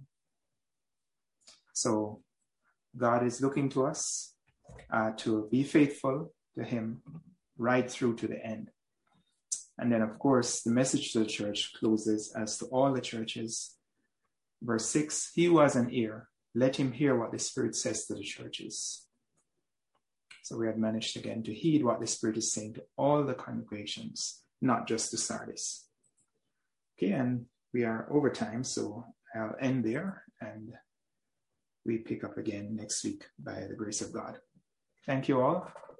So God is looking to us to be faithful to him right through to the end. And then, of course, the message to the church closes as to all the churches. Verse 6, he who has an ear, let him hear what the Spirit says to the churches. So we have managed again to heed what the Spirit is saying to all the congregations, not just to Sardis. Okay, and we are over time, so I'll end there, and we pick up again next week by the grace of God. Thank you all.